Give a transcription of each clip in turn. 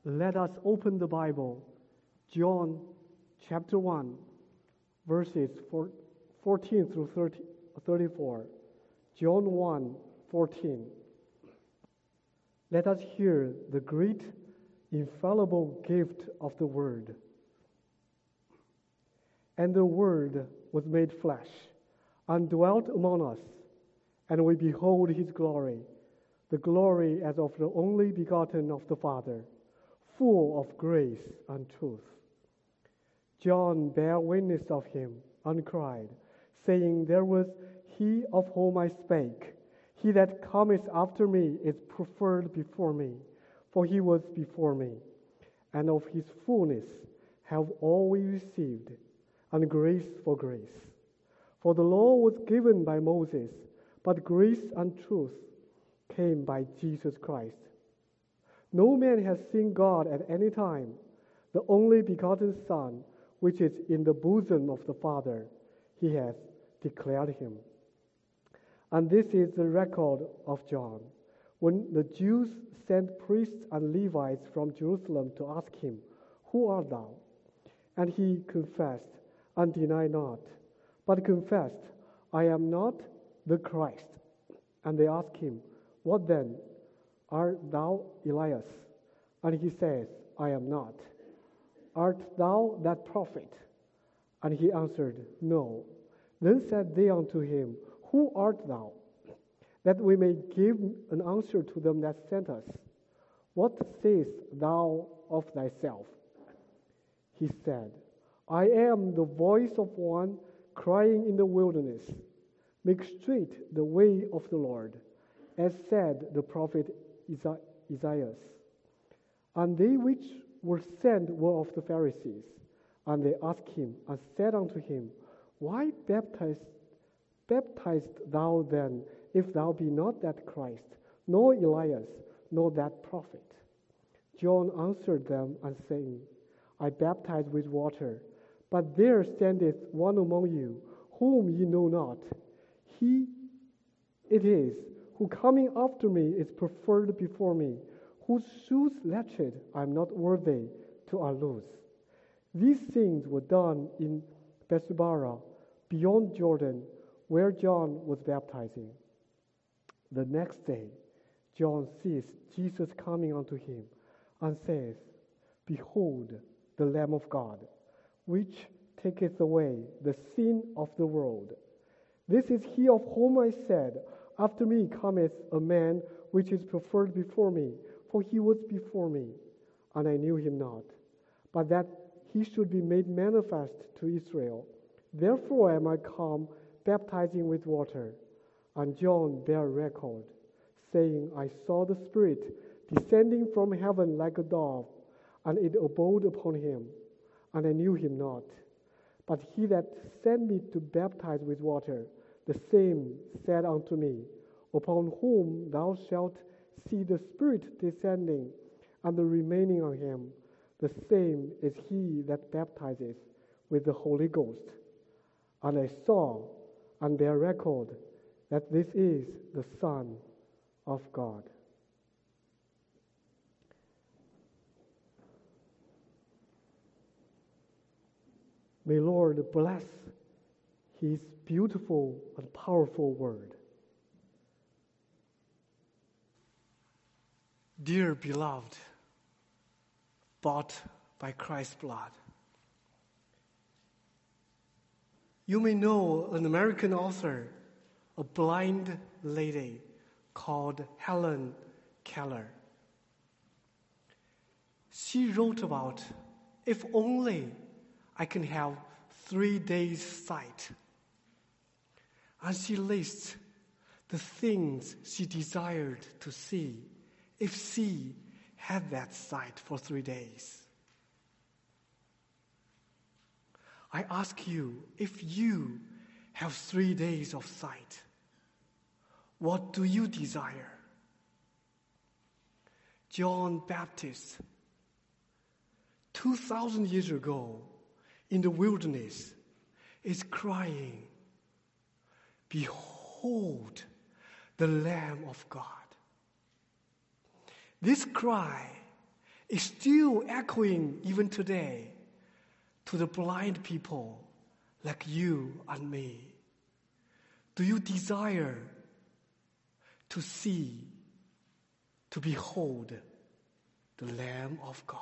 Let us open the Bible, John chapter 1, verses 14 through 34. John 1, 14. Let us hear the great, infallible gift of the Word. And the Word was made flesh, and dwelt among us, and we behold his glory, the glory as of the only begotten of the Father, full of grace and truth. John bare witness of him, and cried, saying, There was he of whom I spake. He that cometh after me is preferred before me, for he was before me. And of his fullness have all we received, and grace for grace. For the law was given by Moses, but grace and truth came by Jesus Christ. No man has seen God at any time. The only begotten Son, which is in the bosom of the Father, he has declared him. And this is the record of John. When the Jews sent priests and Levites from Jerusalem to ask him, Who art thou? And he confessed and denied not, but confessed, I am not the Christ. And they asked him, What then? Art thou Elias? And he says, I am not. Art thou that prophet? And he answered, No. Then said they unto him, Who art thou? That we may give an answer to them that sent us. What sayest thou of thyself? He said, I am the voice of one crying in the wilderness, Make straight the way of the Lord, as said the prophet Isaiah. And they which were sent were of the Pharisees. And they asked him, and said unto him, Why baptizest thou then, if thou be not that Christ, nor Elias, nor that prophet? John answered them, and saying, I baptize with water, but there standeth one among you, whom ye know not. He it is, who coming after me is preferred before me, whose shoes latchet I am not worthy to unloose. These things were done in Bethabara, beyond Jordan, where John was baptizing. The next day, John sees Jesus coming unto him, and says, Behold, the Lamb of God, which taketh away the sin of the world. This is he of whom I said, After me cometh a man which is preferred before me, for he was before me, and I knew him not, but that he should be made manifest to Israel. Therefore am I come, baptizing with water. And John bare record, saying, I saw the Spirit descending from heaven like a dove, and it abode upon him, and I knew him not. But he that sent me to baptize with water, the same said unto me, Upon whom thou shalt see the Spirit descending, and the remaining on him, the same is he that baptizes with the Holy Ghost. And I saw and bear record that this is the Son of God. May Lord bless his beautiful and powerful word. Dear beloved, bought by Christ's blood. You may know an American author, a blind lady called Helen Keller. She wrote about, if only I can have 3 days' sight. And she lists the things she desired to see if she had that sight for 3 days. I ask you, if you have 3 days of sight, what do you desire? John Baptist, 2,000 years ago, in the wilderness, is crying, Behold, the Lamb of God. This cry is still echoing even today to the blind people like you and me. Do you desire to see, to behold the Lamb of God?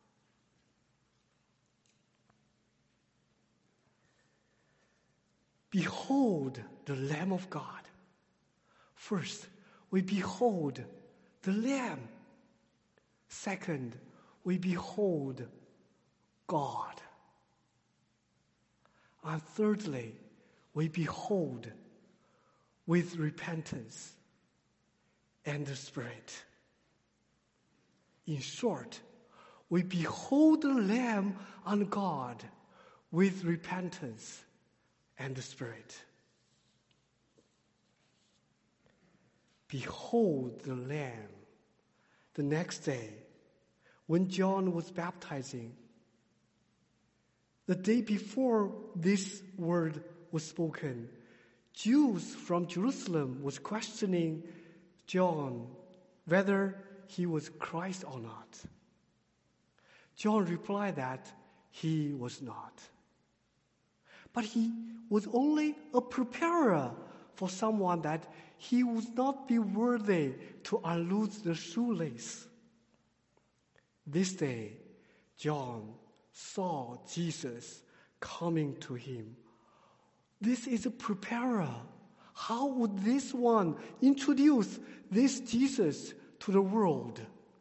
Behold the Lamb of God. First, we behold the Lamb. Second, we behold God. And thirdly, we behold with repentance and the Spirit. In short, we behold the Lamb and God with repentance and the Spirit. Behold the Lamb. The next day, when John was baptizing, the day before this word was spoken, Jews from Jerusalem was questioning John whether he was Christ or not. John replied that he was not. But he was only a preparer for someone that he would not be worthy to unloose the shoelace. This day, John saw Jesus coming to him. This is a preparer. How would this one introduce this Jesus to the world?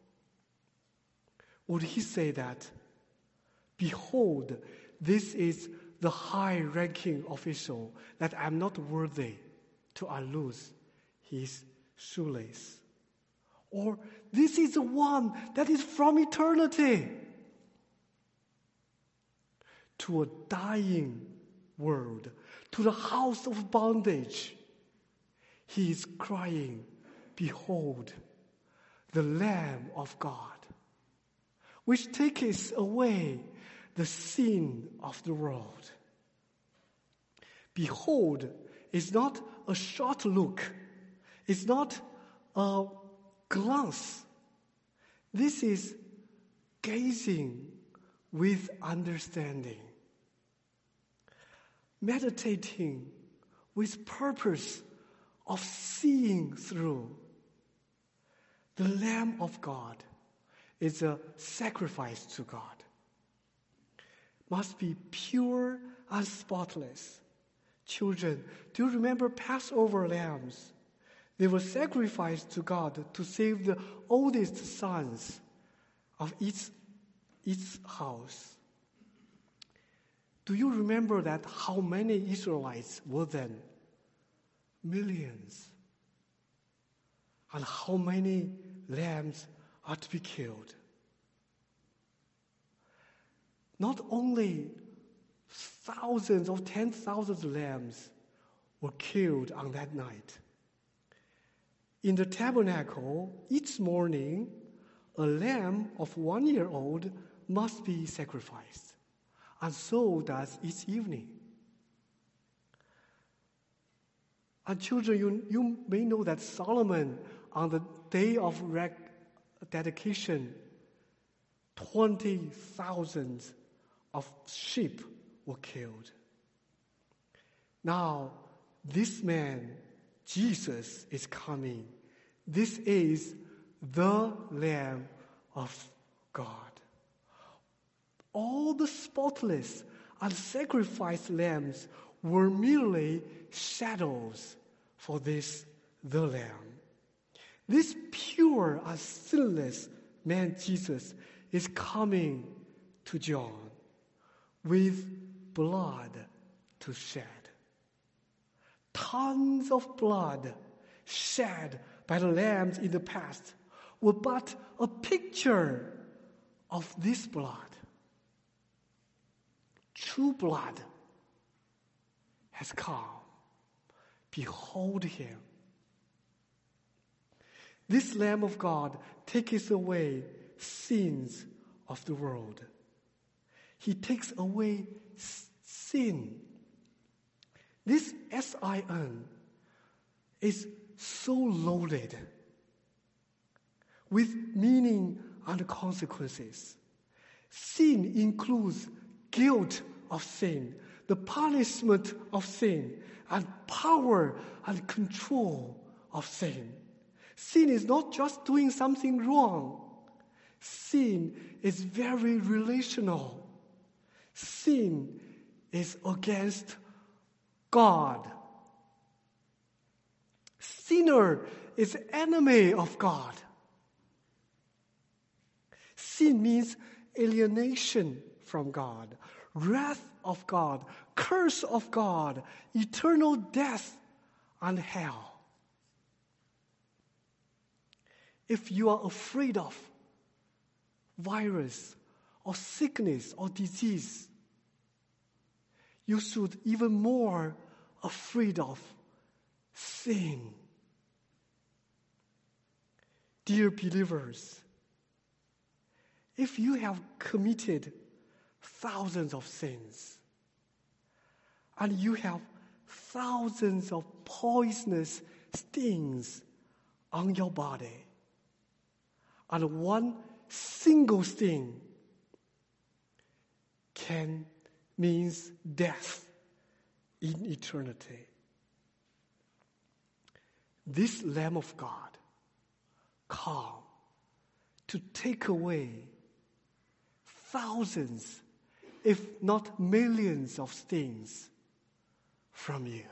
Would he say that, behold, this is the high-ranking official that I'm not worthy to unloose his shoelace? Or this is the one that is from eternity to a dying world, to the house of bondage. He is crying, behold, the Lamb of God, which taketh away the sin of the world. Behold is not a short look. It's not a glance. This is gazing with understanding, meditating with purpose of seeing through. The Lamb of God is a sacrifice to God. Must be pure and spotless. Children, do you remember Passover lambs? They were sacrificed to God to save the oldest sons of each house. Do you remember that how many Israelites were then? Millions. And how many lambs are to be killed? Not only thousands or 10,000 lambs were killed on that night. In the tabernacle, each morning, a lamb of 1 year old must be sacrificed, and so does each evening. And children, you may know that Solomon, on the day of dedication, 20,000 of sheep were killed. Now, this man, Jesus, is coming. This is the Lamb of God. All the spotless and sacrificed lambs were merely shadows for this, the Lamb. This pure and sinless man, Jesus, is coming to John with blood to shed. Tons of blood shed by the lambs in the past were but a picture of this blood. True blood has come. Behold him. This Lamb of God taketh away sins of the world. He takes away sin. This S-I-N is so loaded with meaning and consequences. Sin includes guilt of sin, the punishment of sin, and power and control of sin. Sin is not just doing something wrong. Sin is very relational. Sin is against God. Sinner is enemy of God. Sin means alienation from God, wrath of God, curse of God, eternal death, and hell. If you are afraid of virus or sickness or disease, you should even more afraid of sin. Dear believers, if you have committed thousands of sins, and you have thousands of poisonous stings on your body, and one single sting means death in eternity. This Lamb of God come to take away thousands, if not millions of stings from you.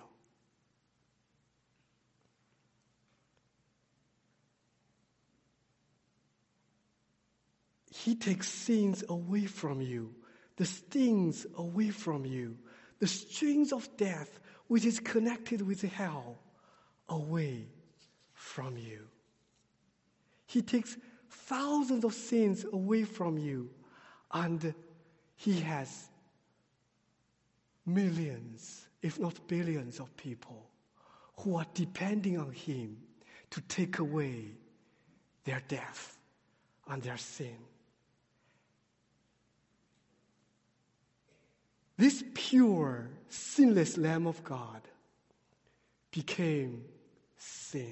He takes sins away from you, the stings away from you, the strings of death which is connected with hell away from you. He takes thousands of sins away from you, and he has millions, if not billions of people who are depending on him to take away their death and their sin. This pure, sinless Lamb of God became sin.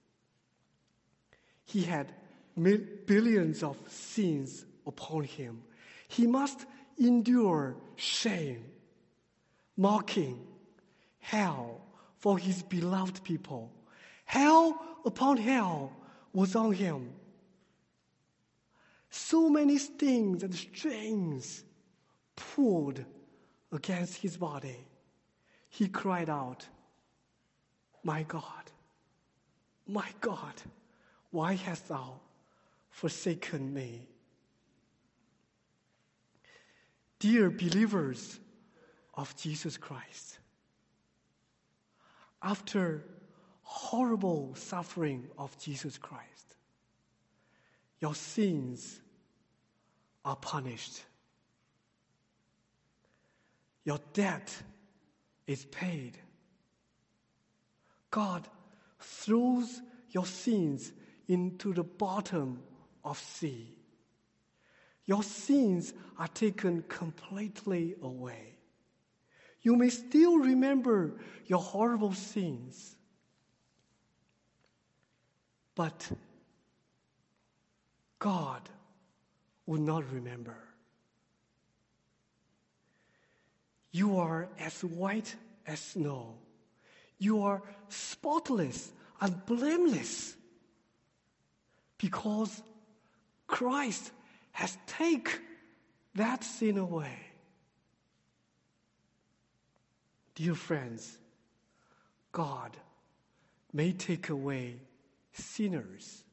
He had billions of sins upon him. He must endure shame, mocking, hell for his beloved people. Hell upon hell was on him. So many stings and strings pulled against his body. He cried out, my God, why hast thou forsaken me?" Dear believers of Jesus Christ, after horrible suffering of Jesus Christ, your sins are punished. Your debt is paid. God throws your sins into the bottom of sea. Your sins are taken completely away. You may still remember your horrible sins, but God will not remember. You are as white as snow. You are spotless and blameless because Christ has taken that sin away. Dear friends, God may take away sinners.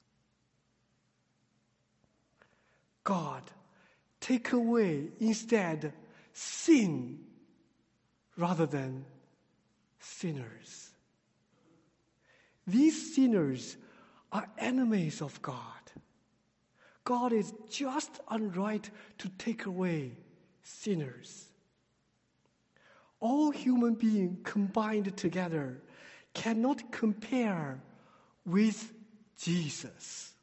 God take away instead sin rather than sinners. These sinners are enemies of God. God is just and right to take away sinners. All human beings combined together cannot compare with Jesus.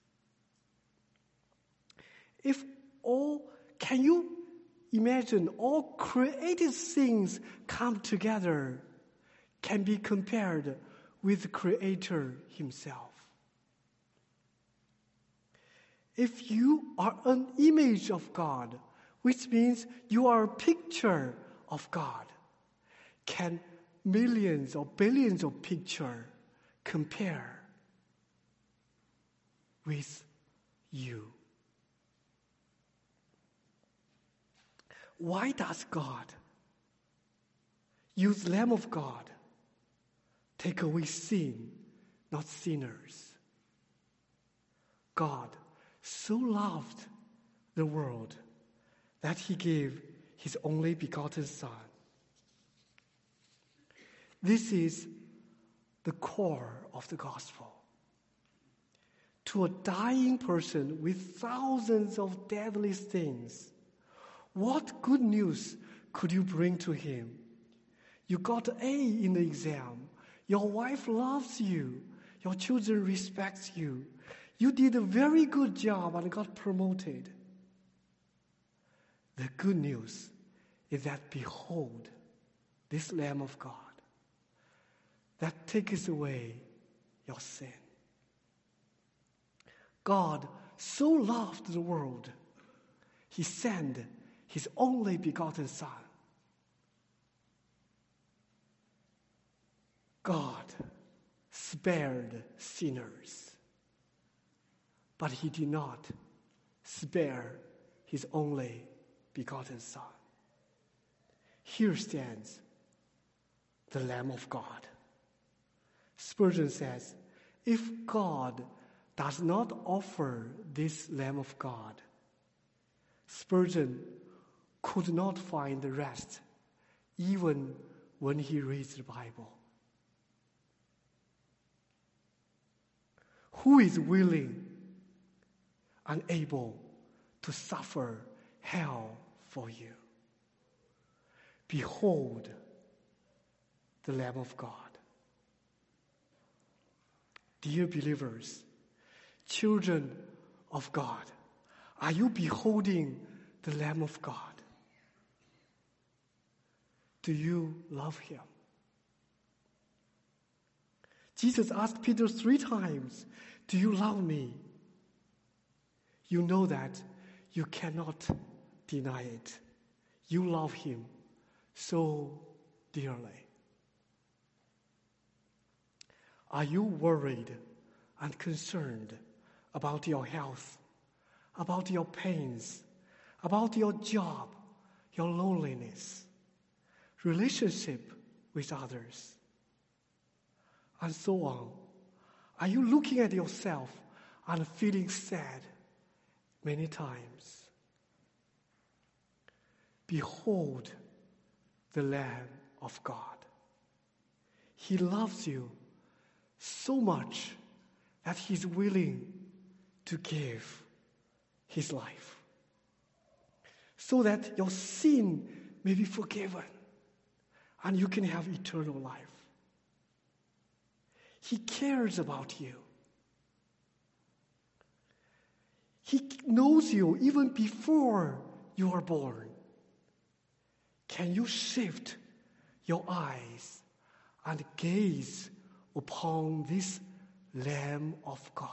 Can you imagine all created things come together can be compared with the Creator himself? If you are an image of God, which means you are a picture of God, can millions or billions of pictures compare with you? Why does God use Lamb of God take away sin, not sinners? God so loved the world that he gave his only begotten Son. This is the core of the gospel. To a dying person with thousands of deadly sins, what good news could you bring to him? You got A in the exam. Your wife loves you. Your children respect you. You did a very good job and got promoted. The good news is that, behold, this Lamb of God that takes away your sin. God so loved the world, he sent his only begotten Son. God spared sinners, but he did not spare his only begotten Son. Here stands the Lamb of God. Spurgeon says, if God does not offer this Lamb of God, Spurgeon could not find the rest, even when he reads the Bible. Who is willing and able to suffer hell for you? Behold the Lamb of God. Dear believers, children of God, are you beholding the Lamb of God? Do you love him? Jesus asked Peter 3 times, do you love me? You know that you cannot deny it. You love him so dearly. Are you worried and concerned about your health, about your pains, about your job, your loneliness, relationship with others, and so on? Are you looking at yourself and feeling sad many times? Behold the Lamb of God. He loves you so much that he's willing to give his life so that your sin may be forgiven and you can have eternal life. He cares about you. He knows you even before you are born. Can you shift your eyes and gaze upon this Lamb of God?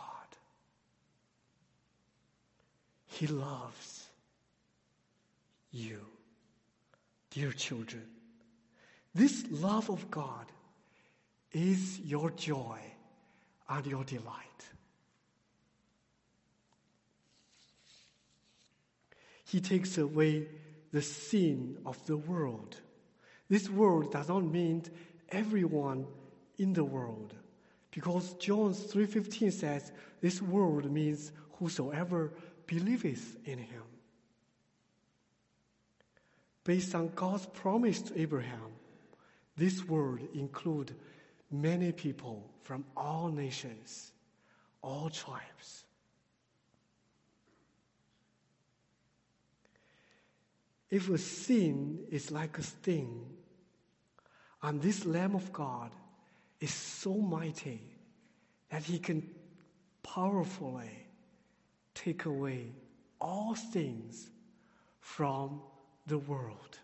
He loves you, dear children. This love of God is your joy and your delight. He takes away the sin of the world. This world does not mean everyone in the world, because John 3:15 says this world means whosoever believeth in him. Based on God's promise to Abraham, this world includes many people from all nations, all tribes. If a sin is like a sting, and this Lamb of God is so mighty that he can powerfully take away all things from the world.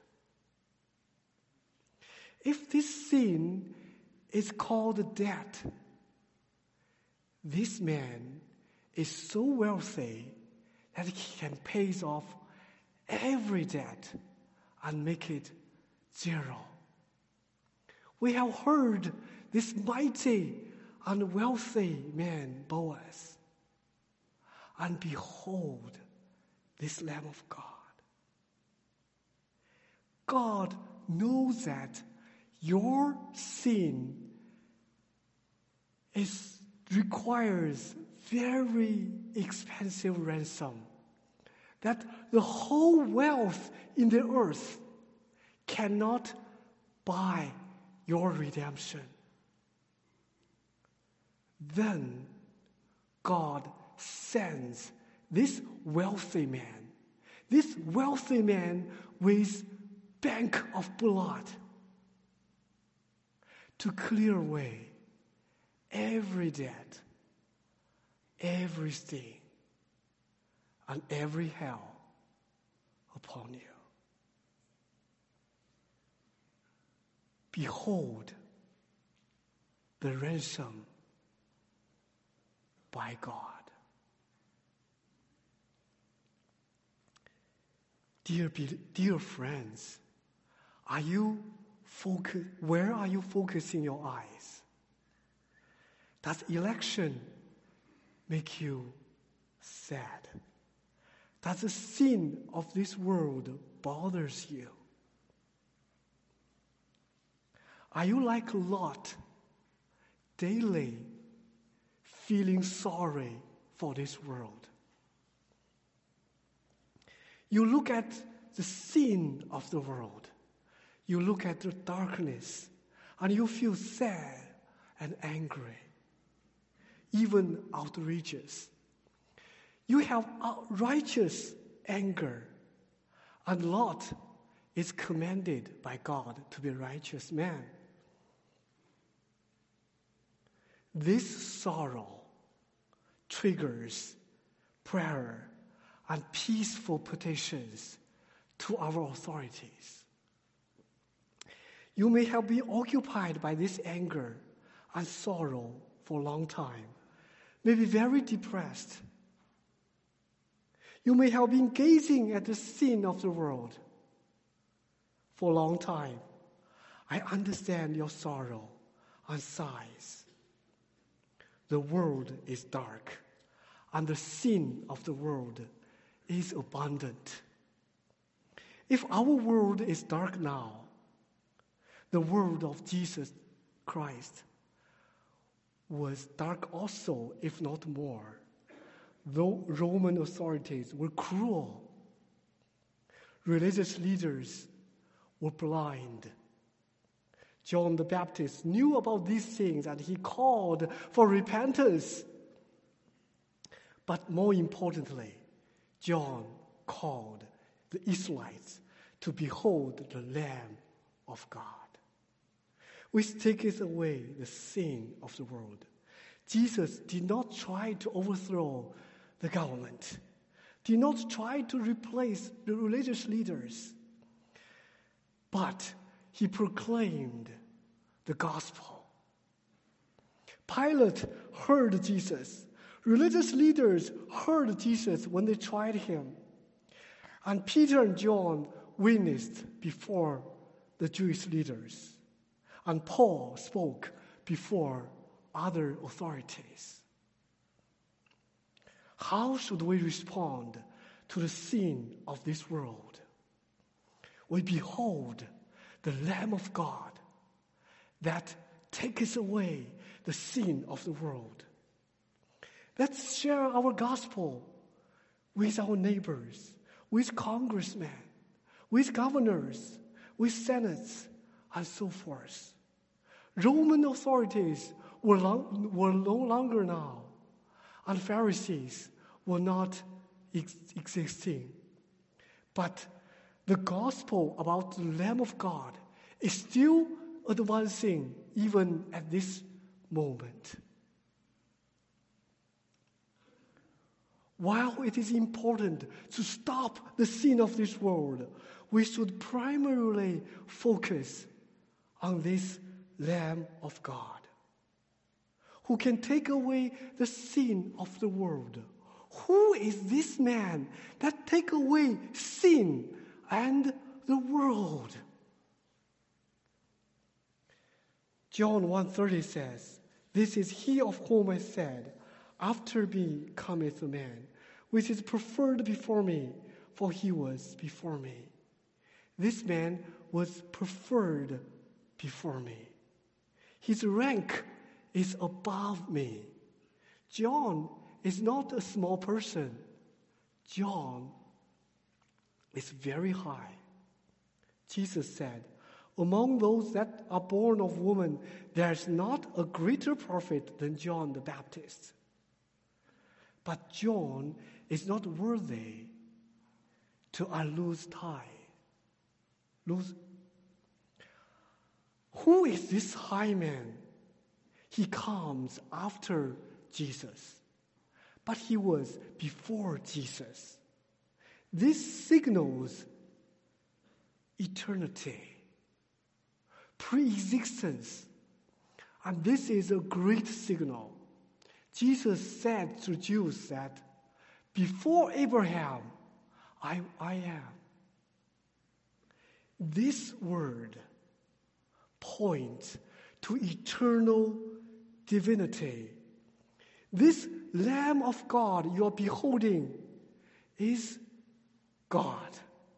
If this sin is called debt, this man is so wealthy that he can pay off every debt and make it zero. We have heard this mighty and wealthy man, Boaz. And behold, this Lamb of God. God knows that your sin requires very expensive ransom, that the whole wealth in the earth cannot buy your redemption. Then God sends this wealthy man with bank of blood to clear away every debt, every stain, and every hell upon you. Behold the ransom by God. Dear friends, where are you focusing your eyes? Does election make you sad? Does the sin of this world bothers you? Are you like Lot, daily feeling sorry for this world? You look at the sin of the world. You look at the darkness, and you feel sad and angry, even outrageous. You have righteous anger, and Lot is commanded by God to be a righteous man. This sorrow triggers prayer and peaceful petitions to our authorities. You may have been occupied by this anger and sorrow for a long time, maybe very depressed. You may have been gazing at the sin of the world for a long time. I understand your sorrow and sighs. The world is dark, and the sin of the world is abundant. If our world is dark now, the world of Jesus Christ was dark also, if not more. Though Roman authorities were cruel, religious leaders were blind. John the Baptist knew about these things and he called for repentance. But more importantly, John called the Israelites to behold the Lamb of God, which taketh away the sin of the world. Jesus did not try to overthrow the government, did not try to replace the religious leaders, but he proclaimed the gospel. Pilate heard Jesus. Religious leaders heard Jesus when they tried him. And Peter and John witnessed before the Jewish leaders. And Paul spoke before other authorities. How should we respond to the sin of this world? We behold the Lamb of God that takes away the sin of the world. Let's share our gospel with our neighbors, with congressmen, with governors, with senates, and so forth. Roman authorities were no longer now, and Pharisees were not existing. But the gospel about the Lamb of God is still advancing even at this moment. While it is important to stop the sin of this world, we should primarily focus on this Lamb of God, who can take away the sin of the world, Who is this man that take away sin and the world? John 1:30 says, "This is he of whom I said, after me cometh a man, which is preferred before me, for he was before me." This man was preferred before me. His rank is above me. John is not a small person. John is very high. Jesus said, "Among those that are born of woman, there is not a greater prophet than John the Baptist." But John is not worthy to lose time. Who is this high man? He comes after Jesus, but he was before Jesus. This signals eternity, pre-existence, and this is a great signal. Jesus said to Jews that, "Before Abraham, I am." This word points to eternal divinity. This Lamb of God you are beholding is God.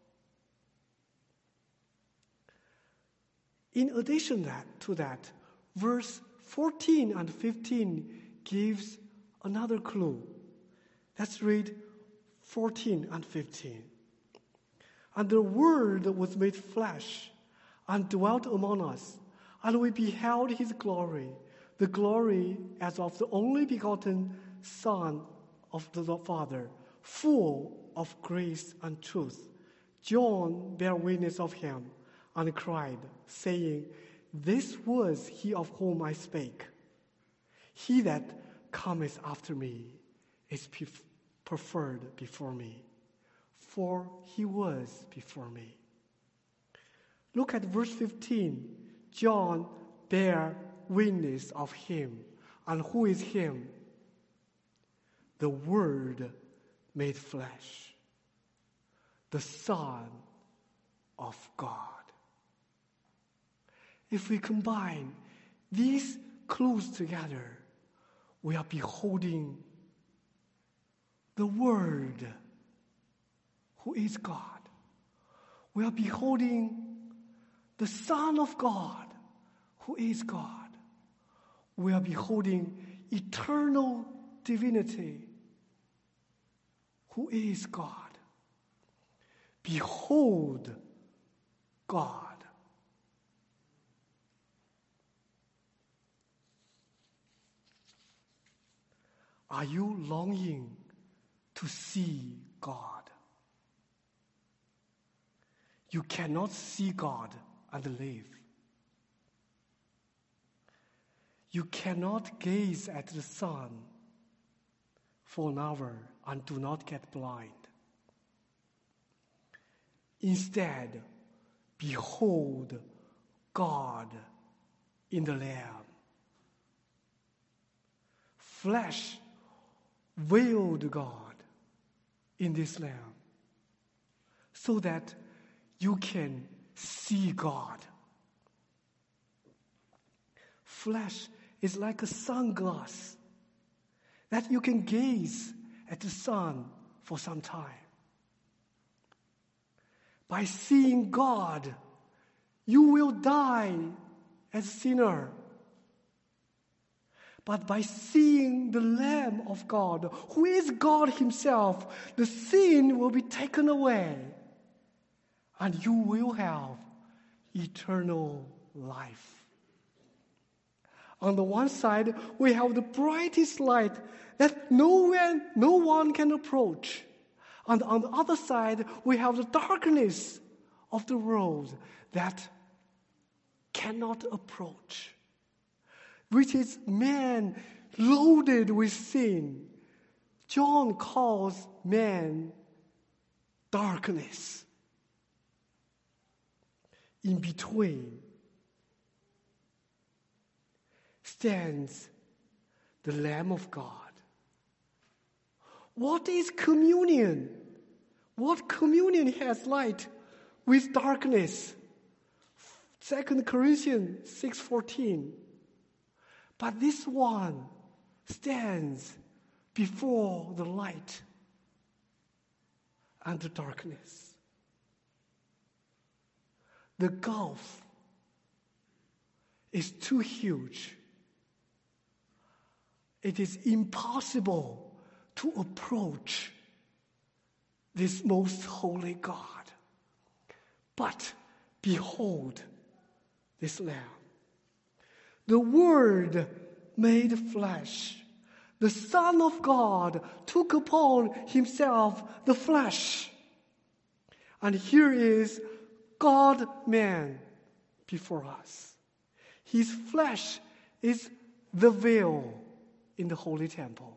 In addition to that, verse 14 and 15 gives another clue. Let's read 14 and 15. "And the Word was made flesh and dwelt among us, and we beheld his glory, the glory as of the only begotten Son of the Father, full of grace and truth. John bare witness of him and cried, saying, This was he of whom I spake. He that cometh after me is preferred before me, for he was before me." Look at verse 15. John bare witness of him. And who is him? The Word made flesh, the Son of God. If we combine these clues together, we are beholding the Word, who is God. We are beholding the Son of God, who is God. We are beholding eternal divinity, who is God. Behold God. Are you longing to see God? You cannot see God and live. You cannot gaze at the sun for an hour and do not get blind. Instead, behold God in the Lamb. Flesh veiled God in this Lamb, so that you can see God. Flesh is like a sunglass that you can gaze at the sun for some time. By seeing God, you will die as a sinner. But by seeing the Lamb of God, who is God himself, the sin will be taken away, and you will have eternal life. On the one side, we have the brightest light that no one can approach. And on the other side, we have the darkness of the world that cannot approach, which is man loaded with sin. John calls man darkness. In between stands the Lamb of God, What is communion? What communion has light with darkness? 2 Corinthians 6:14. But this one stands before the light and the darkness. The gulf is too huge. It is impossible to approach this most holy God. But behold this Lamb. The Word made flesh. The Son of God took upon himself the flesh. And here is God-man before us. His flesh is the veil in the holy temple.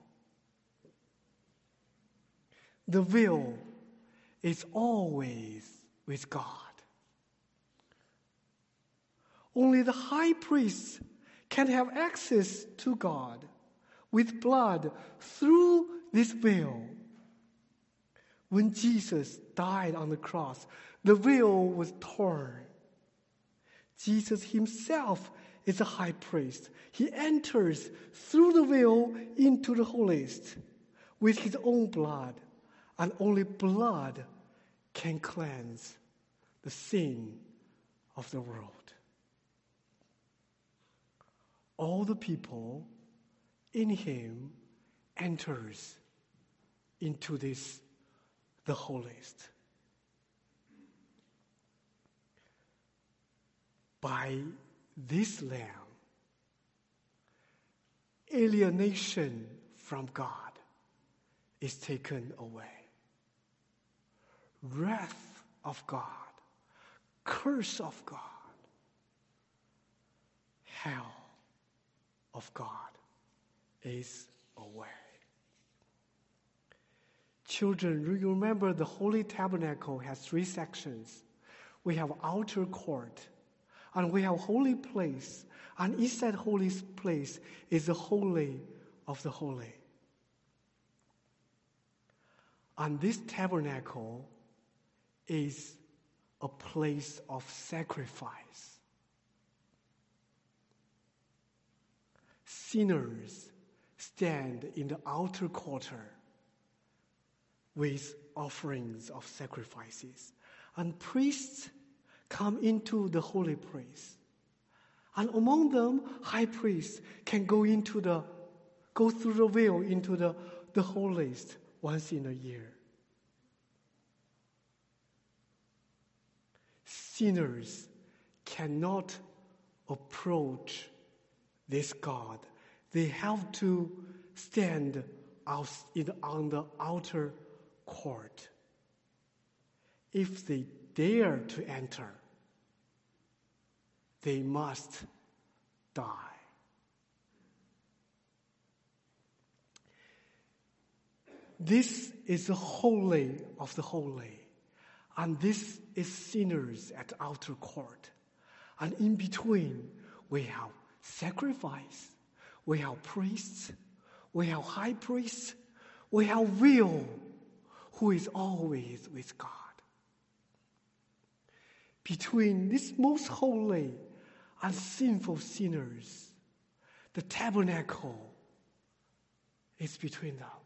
The veil is always with God. Only the high priest can have access to God with blood through this veil. When Jesus died on the cross, the veil was torn. Jesus himself is a high priest. He enters through the veil into the holiest with his own blood, and only blood can cleanse the sin of the world. All the people in him enters into this, the holiest. By this Lamb, alienation from God is taken away. Wrath of God, curse of God, hell of God is away. Children, you remember the Holy Tabernacle has 3 sections. We have outer court, and we have holy place, and inside holy place is the holy of the holy. And this tabernacle is a place of sacrifice. Sinners stand in the outer court with offerings of sacrifices, and priests come into the holy place. And among them, high priests can go through the veil into the holiest once in a year. Sinners cannot approach this God. They have to stand on the outer court. If they dare to enter, they must die. This is the holy of the holy, and this is sinners at outer court. And in between, we have sacrifice, we have priests, we have high priests, we have veil, who is always with God. Between this most holy and sinful sinners, the tabernacle is between them.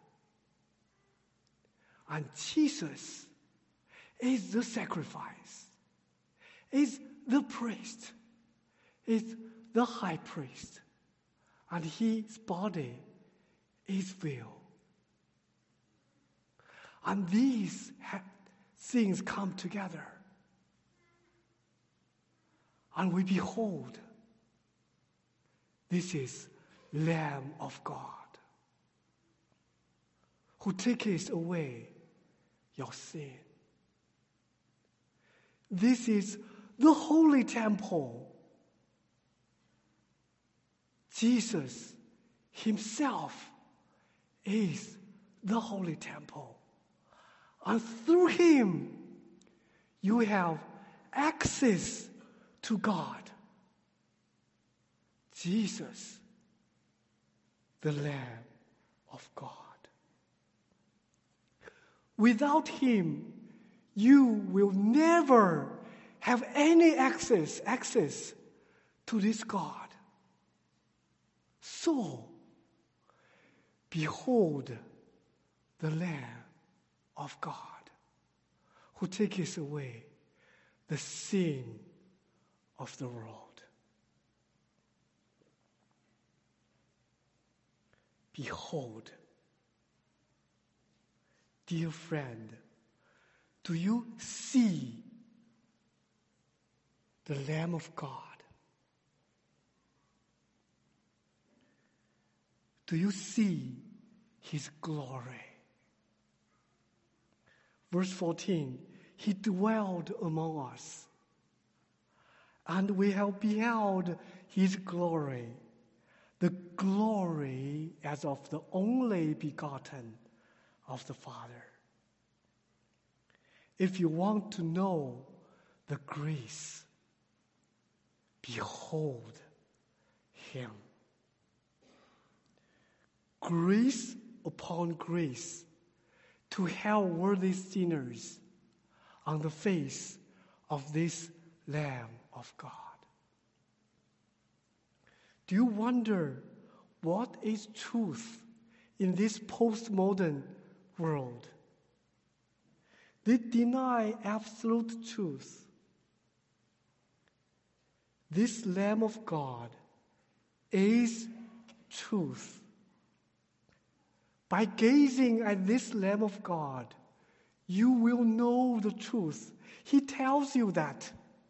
And Jesus is the sacrifice, is the priest, is the high priest, and his body is veil. And these things come together. And we behold, this is Lamb of God, who taketh away your sin. This is the holy temple. Jesus himself is the holy temple. And through him, you have access to God. Jesus, the Lamb of God. Without him, you will never have any access to this God. So, behold the Lamb of God who takes away the sin of the world. Behold, dear friend, do you see the Lamb of God? Do you see his glory? Verse 14, he dwelled among us, and we have beheld his glory, the glory as of the only begotten of the Father. If you want to know the grace, behold him. Grace upon grace to help worthy sinners on the face of this Lamb of God. Do you wonder what is truth in this postmodern world? They deny absolute truth. This Lamb of God is truth. By gazing at this Lamb of God, you will know the truth. He tells you that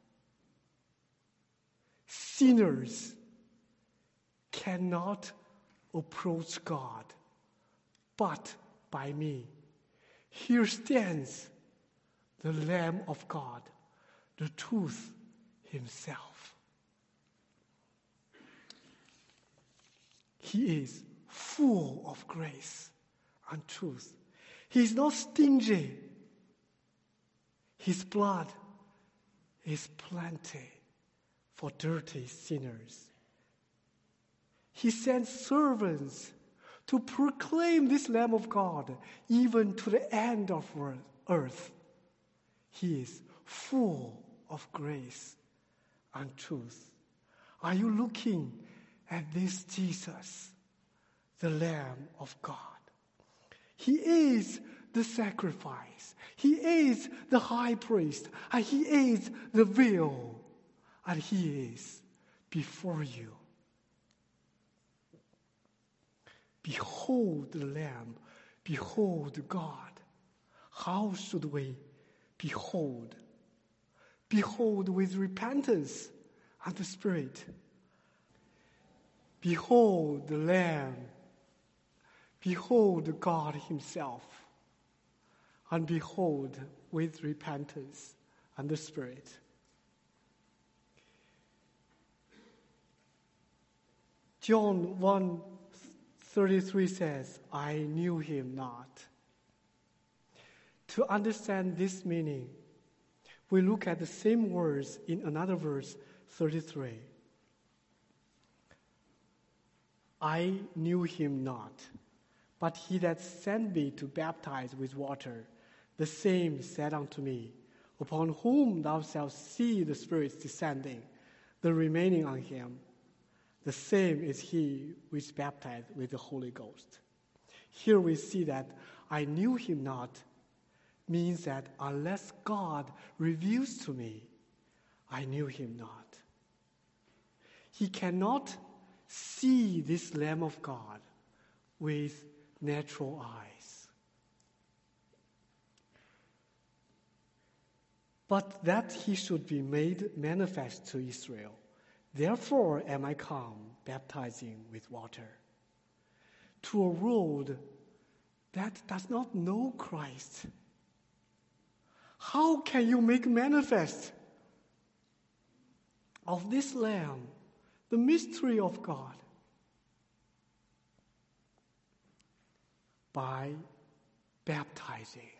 sinners cannot approach God but by me. Here stands the Lamb of God, the truth himself. He is full of grace and truth. He is not stingy. His blood is plenty for dirty sinners. He sends servants to proclaim this Lamb of God even to the end of earth. He is full of grace and truth. Are you looking at this Jesus, the Lamb of God? He is the sacrifice. He is the high priest. And he is the veil. And he is before you. Behold the Lamb. Behold God. How should we behold? Behold with repentance and the Spirit. Behold the Lamb. Behold God himself, and behold with repentance and the Spirit. John 1:33 says, I knew him not. To understand this meaning, we look at the same words in another verse, 33. I knew him not. But he that sent me to baptize with water, the same said unto me, upon whom thou shalt see the Spirit descending, the remaining on him, the same is he which baptized with the Holy Ghost. Here we see that I knew him not means that unless God reveals to me, I knew him not. He cannot see this Lamb of God with natural eyes. But that he should be made manifest to Israel. Therefore am I come, baptizing with water. To a world that does not know Christ, how can you make manifest of this Lamb, the mystery of God? By baptizing.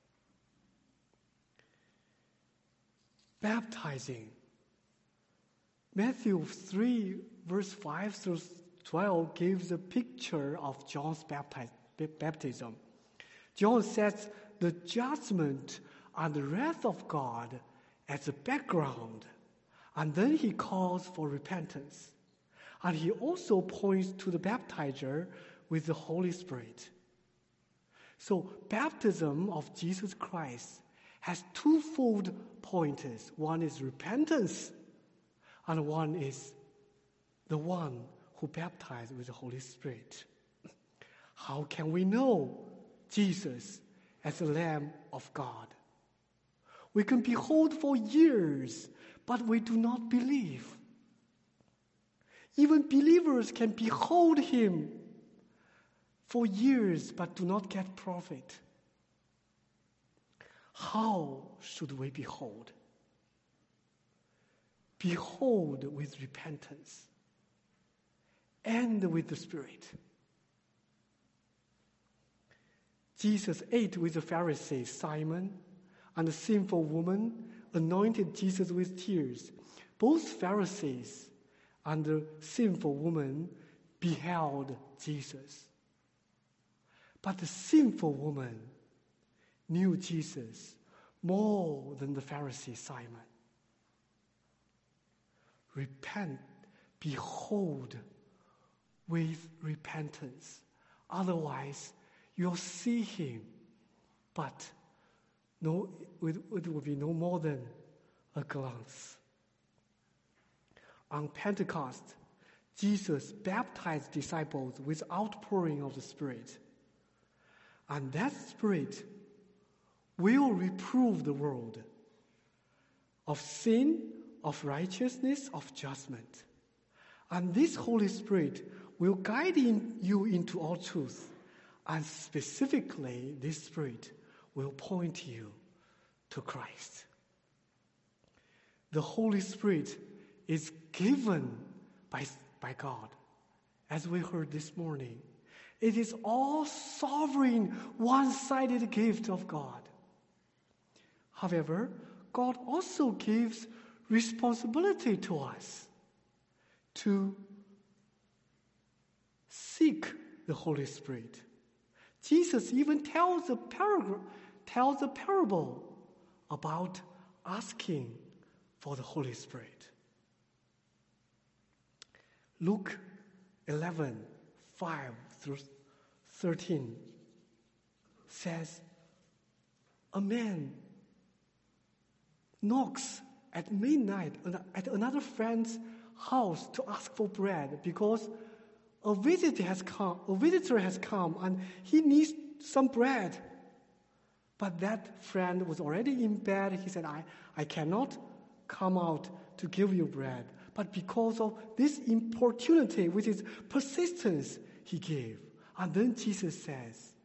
Baptizing. Matthew 3, verse 5 through 12 gives a picture of John's baptism. John sets the judgment and the wrath of God as a background. And then he calls for repentance. And he also points to the baptizer with the Holy Spirit. So baptism of Jesus Christ has twofold pointers. One is repentance, and one is the one who baptized with the Holy Spirit. How can we know Jesus as the Lamb of God? We can behold for years, but we do not believe. Even believers can behold him for years, but do not get profit. How should we behold? Behold with repentance and with the Spirit. Jesus ate with the Pharisees, Simon, and the sinful woman anointed Jesus with tears. Both Pharisees and the sinful woman beheld Jesus. But the sinful woman knew Jesus more than the Pharisee Simon. Repent, behold with repentance. Otherwise, you'll see him, but it will be no more than a glance. On Pentecost, Jesus baptized disciples with outpouring of the Spirit. And that Spirit will reprove the world of sin, of righteousness, of judgment. And this Holy Spirit will guide you into all truth. And specifically, this Spirit will point you to Christ. The Holy Spirit is given by God, as we heard this morning. It is all sovereign, one-sided gift of God. However, God also gives responsibility to us to seek the Holy Spirit. Jesus even tells a parable about asking for the Holy Spirit. Luke 11:5-13 says, a man knocks at midnight at another friend's house to ask for bread because a visitor has come and he needs some bread. But that friend was already in bed. He said, I cannot come out to give you bread. But because of this importunity, which is persistence, he gave. And then Jesus says,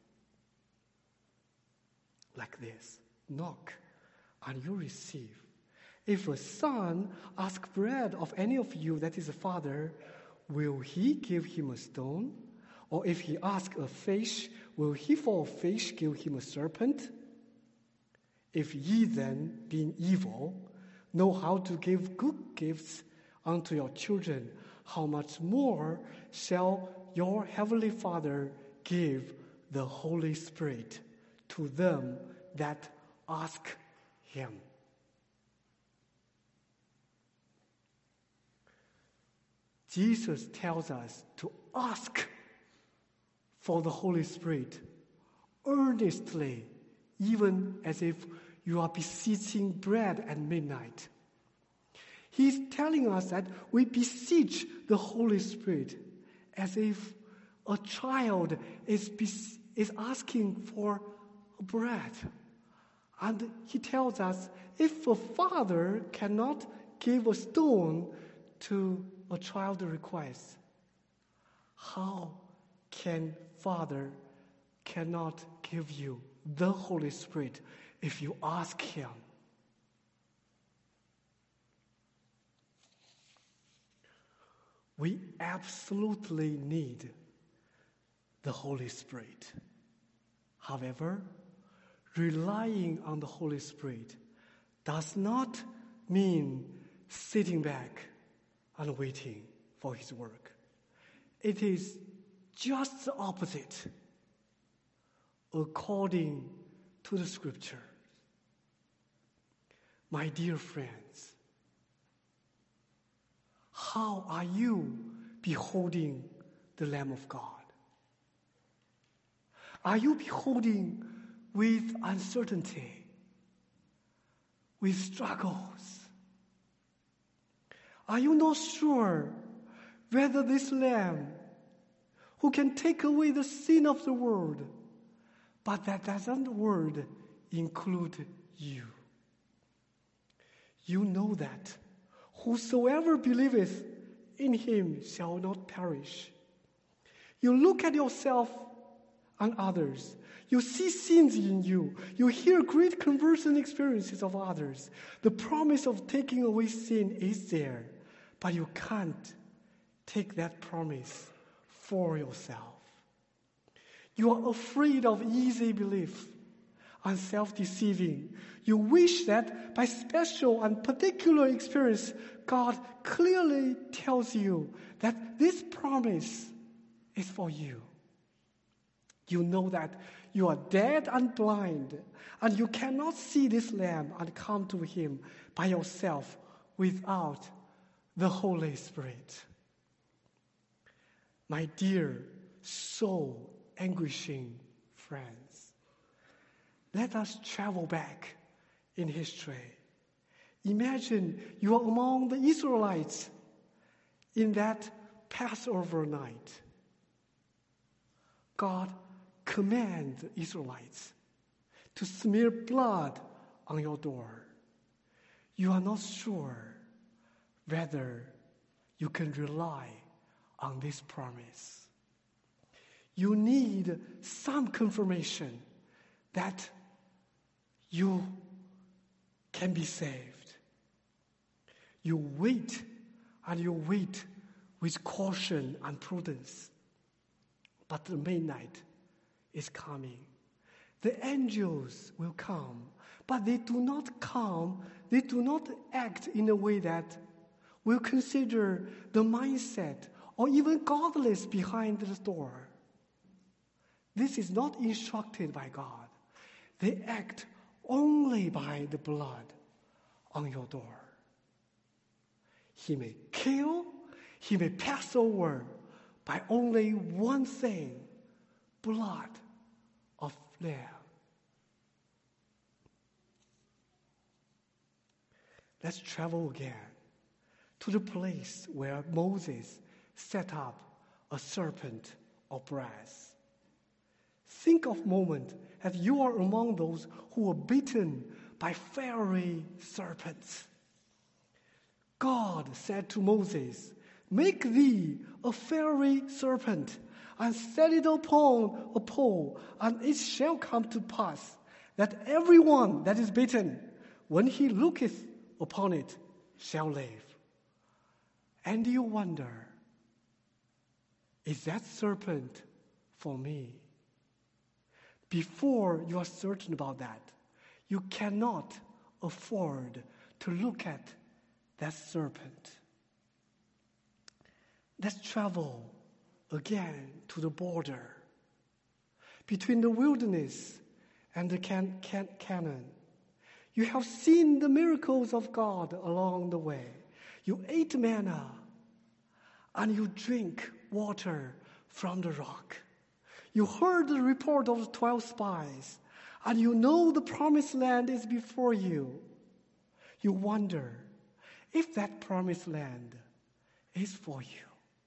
like this, knock and you receive. If a son asks bread of any of you that is a father, will he give him a stone? Or if he asks a fish, will he for a fish give him a serpent? If ye then, being evil, know how to give good gifts unto your children, how much more shall your heavenly Father give the Holy Spirit to them that ask him? Jesus tells us to ask for the Holy Spirit earnestly, even as if you are beseeching bread at midnight. He's telling us that we beseech the Holy Spirit as if a child is asking for bread. And he tells us if a father cannot give a stone to a child's request, how can Father cannot give you the Holy Spirit if you ask him? We absolutely need the Holy Spirit. However, relying on the Holy Spirit does not mean sitting back and waiting for his work. It is just the opposite. According to the Scripture. My dear friends, how are you beholding the Lamb of God? Are you beholding with uncertainty, with struggles? Are you not sure whether this Lamb who can take away the sin of the world, but that doesn't word include you? You know that whosoever believeth in him shall not perish. You look at yourself and others. You see sins in you. You hear great conversion experiences of others. The promise of taking away sin is there, but you can't take that promise for yourself. You are afraid of easy belief and self-deceiving. You wish that by special and particular experience, God clearly tells you that this promise is for you. You know that you are dead and blind, and you cannot see this Lamb and come to him by yourself without the Holy Spirit. My dear, soul anguishing friends, let us travel back in history. Imagine you are among the Israelites in that Passover night. God commands the Israelites to smear blood on your door. You are not sure whether you can rely on this promise. You need some confirmation that you can be saved. You wait, and you wait with caution and prudence. But the midnight is coming. The angels will come, but they do not come, they do not act in a way that will consider the mindset or even godless behind the door. This is not instructed by God. They act only by the blood on your door. He may kill, he may pass over by only one thing, blood of lamb. Let's travel again to the place where Moses set up a serpent of brass. Think of a moment as you are among those who were bitten by fiery serpents. God said to Moses, "Make thee a fiery serpent, and set it upon a pole, and it shall come to pass that everyone that is bitten, when he looketh upon it, shall live." And you wonder, is that serpent for me? Before you are certain about that, you cannot afford to look at that serpent. Let's travel again to the border between the wilderness and the Canaan. You have seen the miracles of God along the way. You ate manna and you drink water from the rock. You heard the report of the 12 spies, and you know the promised land is before you. You wonder if that promised land is for you.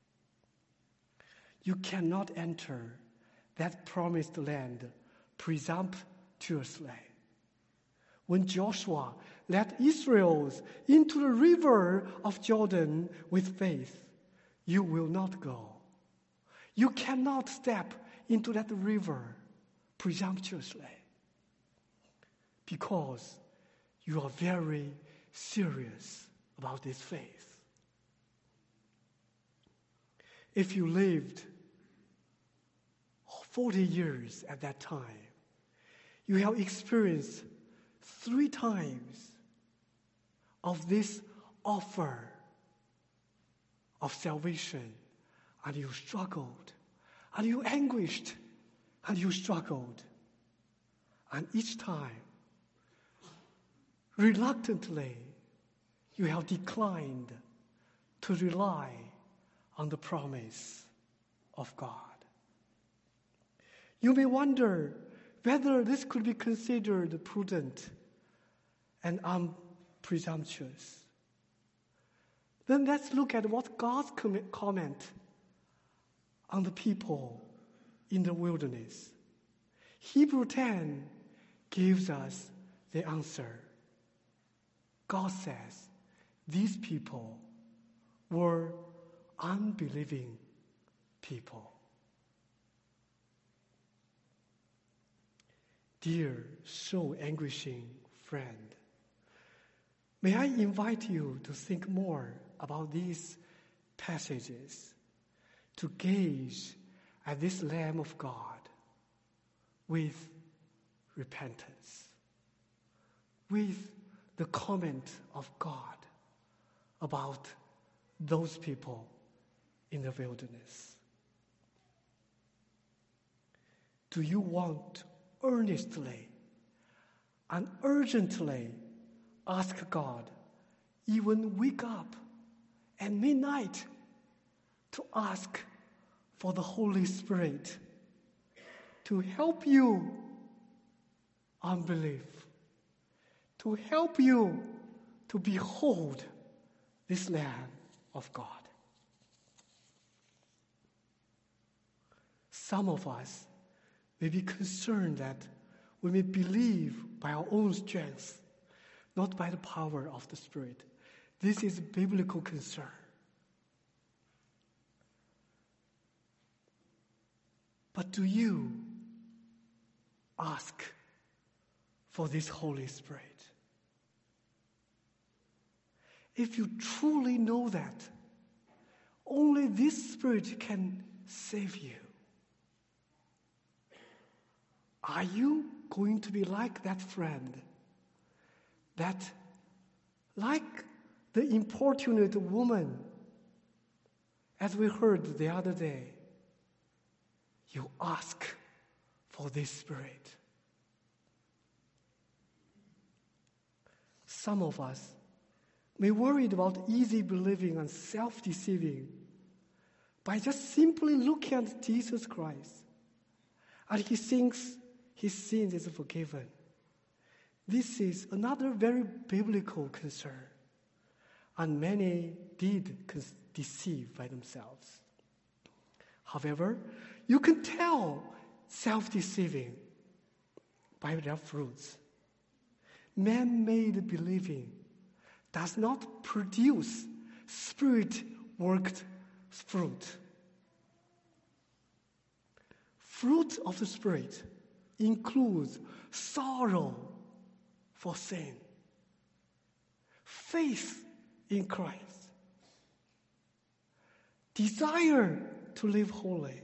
You cannot enter that promised land presumptuously. When Joshua led Israel into the river of Jordan with faith, you will not go. You cannot step into that river presumptuously because you are very serious about this faith. If you lived 40 years at that time, you have experienced 3 times of this offer of salvation, and you struggled, and you anguished, and you struggled. And each time, reluctantly, you have declined to rely on the promise of God. You may wonder whether this could be considered prudent and unpresumptuous. Then let's look at what God's comment on the people in the wilderness. Hebrew 10 gives us the answer. God says these people were unbelieving people. Dear soul anguishing friend, may I invite you to think more about these passages, to gaze at this Lamb of God with repentance, with the comment of God about those people in the wilderness. Do you want earnestly and urgently ask God, even wake up at midnight, to ask for the Holy Spirit to help you unbelief, to help you to behold this Lamb of God? Some of us may be concerned that we may believe by our own strength, not by the power of the Spirit. This is a biblical concern. But do you ask for this Holy Spirit? If you truly know that only this Spirit can save you, are you going to be like that friend, that, like the importunate woman, as we heard the other day, you ask for this Spirit? Some of us may worried about easy believing and self-deceiving by just simply looking at Jesus Christ, and he thinks his sin is forgiven. This is another very biblical concern, and many did deceive by themselves. However, you can tell self-deceiving by their fruits. Man-made believing does not produce Spirit-worked fruit. Fruit of the Spirit includes sorrow for sin, faith in Christ, desire to live holy,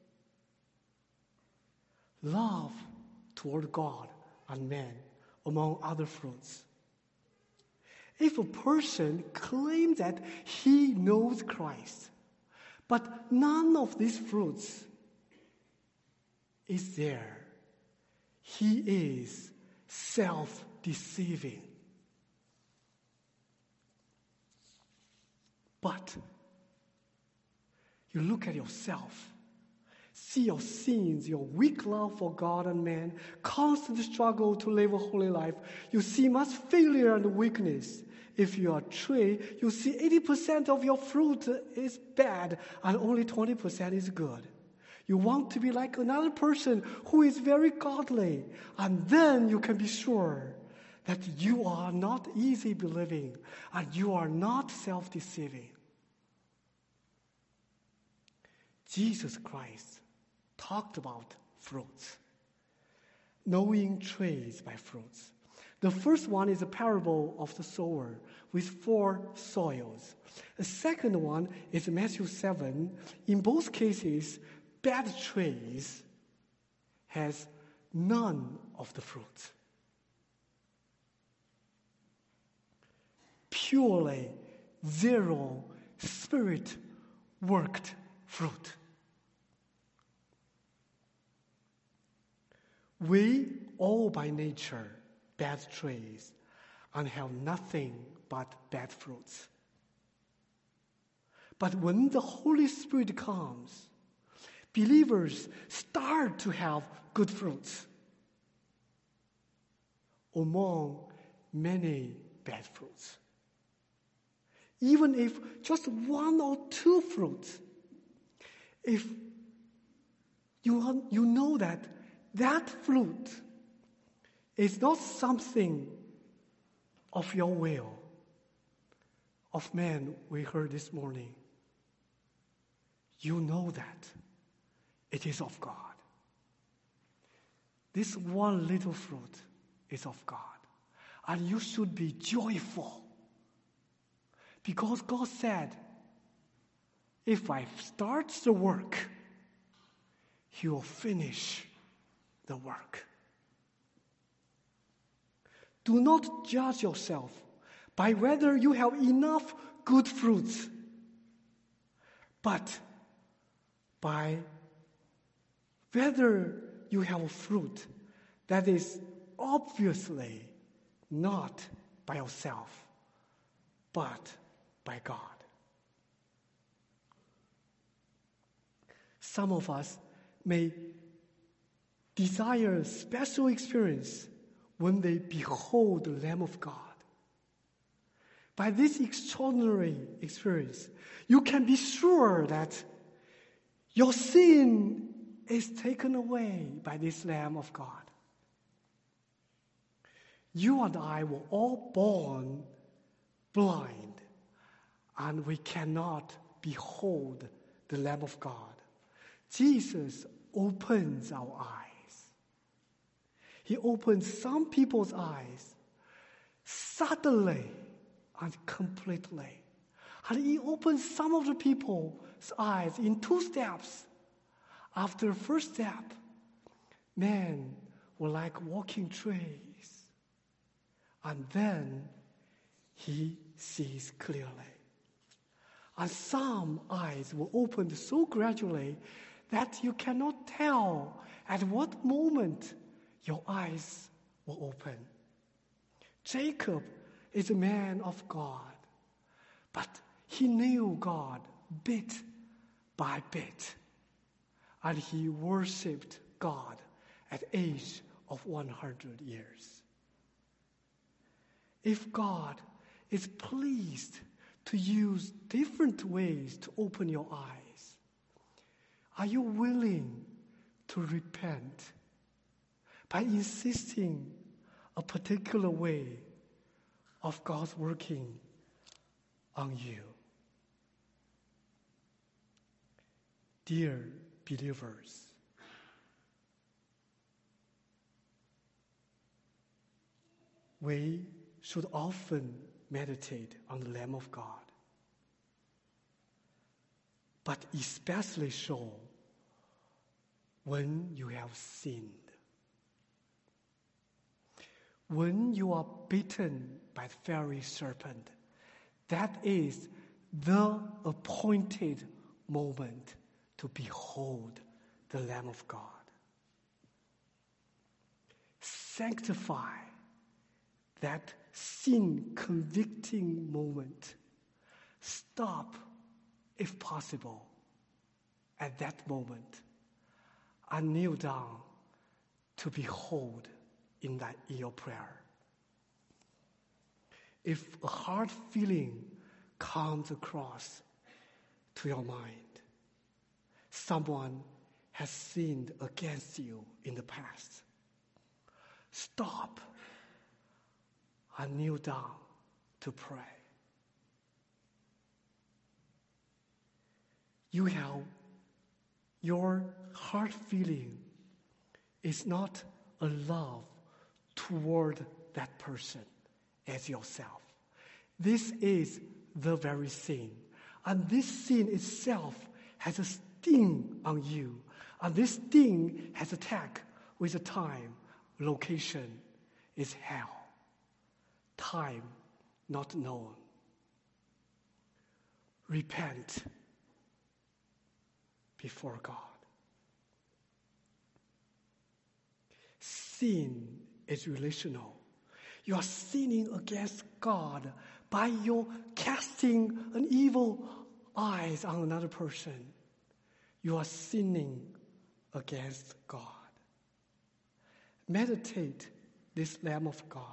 love toward God and man, among other fruits. If a person claims that he knows Christ, but none of these fruits is there, he is self-deceiving. But you look at yourself, see your sins, your weak love for God and man, constant struggle to live a holy life. You see much failure and weakness. If you are a tree, you see 80% of your fruit is bad and only 20% is good. You want to be like another person who is very godly, and then you can be sure that you are not easy believing and you are not self-deceiving. Jesus Christ talked about fruits, knowing trees by fruits. The first one is a parable of the sower with 4 soils. The second one is Matthew 7. In both cases, bad trees has none of the fruit. Purely zero Spirit-worked fruit. We all by nature bad trees and have nothing but bad fruits. But when the Holy Spirit comes, believers start to have good fruits among many bad fruits. Even if just one or two fruits, if you know that fruit is not something of your will, of man we heard this morning, you know that it is of God. This one little fruit is of God. And you should be joyful. Because God said, if I start the work, He will finish the work. Do not judge yourself by whether you have enough good fruits, but by whether you have a fruit that is obviously not by yourself, but by God. Some of us may desire special experience when they behold the Lamb of God. By this extraordinary experience, you can be sure that your sin is taken away by this Lamb of God. You and I were all born blind, and we cannot behold the Lamb of God. Jesus opens our eyes. He opens some people's eyes suddenly and completely. And He opens some of the people's eyes in 2 steps. After the first step, men were like walking trees. And then He sees clearly. And some eyes were opened so gradually that you cannot tell at what moment your eyes were open. Jacob is a man of God, but he knew God bit by bit, and he worshipped God at the age of 100 years. If God is pleased to use different ways to open your eyes, are you willing to repent by insisting a particular way of God's working on you? Dear believers, we should often meditate on the Lamb of God, but especially so when you have sinned. When you are bitten by the fiery serpent, that is the appointed moment to behold the Lamb of God. Sanctify that sin-convicting moment. Stop, if possible, at that moment and kneel down to behold in your prayer. If a hard feeling comes across to your mind, someone has sinned against you in the past, stop and kneel down to pray. Your heart feeling is not a love toward that person as yourself. This is the very sin. And this sin itself has a sting on you. And this sting has a tag with a time, location is hell. Time not known. Repent before God. sin is relational. You are sinning against God by your casting an evil eyes on another person. You are sinning against God. Meditate this Lamb of God.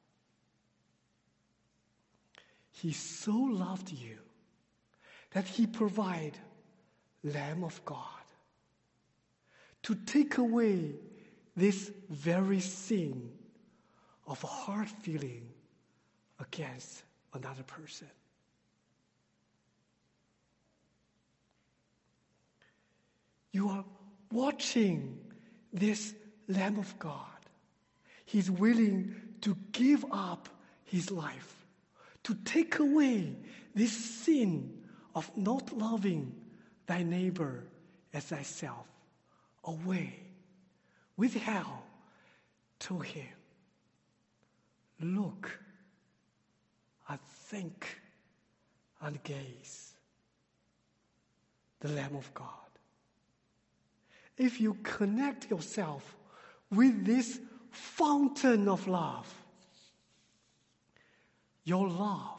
He so loved you that he provided Lamb of God to take away this very sin of a hard feeling against another person. You are watching this Lamb of God. He's willing to give up his life to take away this sin of not loving thy neighbor as thyself away. With hell, to him, look and think and gaze the Lamb of God. If you connect yourself with this fountain of love, your love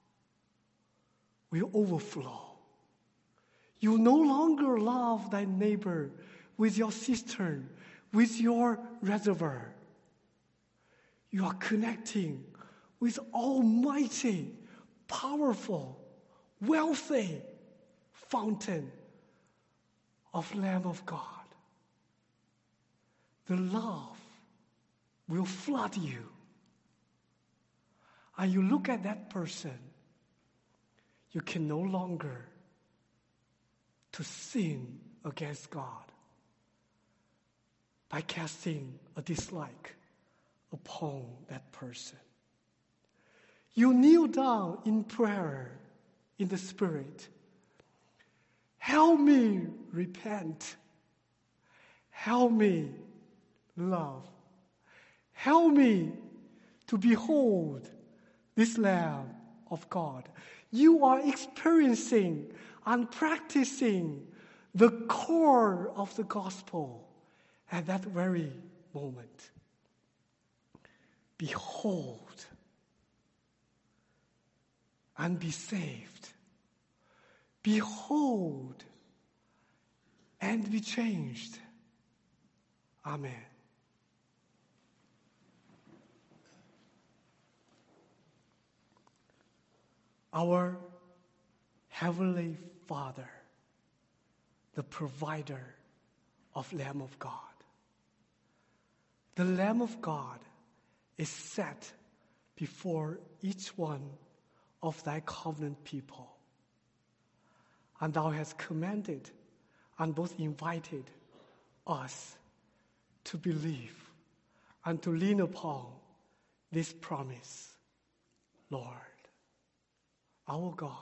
will overflow. You no longer love thy neighbor with your cistern, with your reservoir. You are connecting with almighty, powerful, wealthy fountain of Lamb of God. The love will flood you. And you look at that person, you can no longer to sin against God by casting a dislike upon that person. You kneel down in prayer in the Spirit. Help me repent. Help me love. Help me to behold this Lamb of God. You are experiencing and practicing the core of the gospel at that very moment. Behold and be saved. Behold and be changed. Amen. Our Heavenly Father, the provider of Lamb of God. The Lamb of God is set before each one of thy covenant people. And thou hast commanded and both invited us to believe and to lean upon this promise. Lord, our God,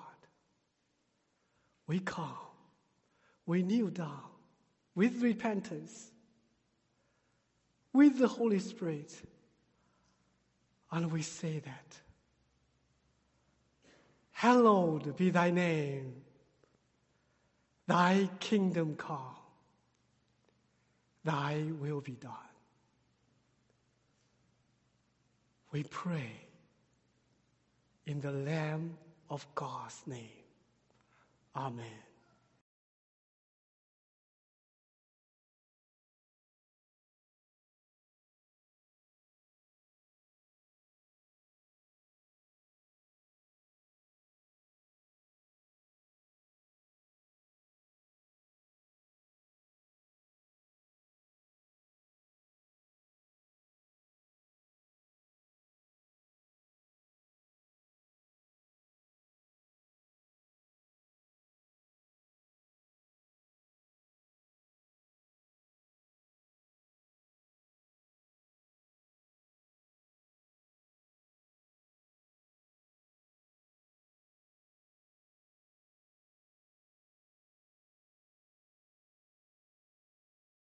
we come, we kneel down with repentance, with the Holy Spirit, and we say that, hallowed be thy name, thy kingdom come, thy will be done. We pray in the Lamb of God's name. Amen.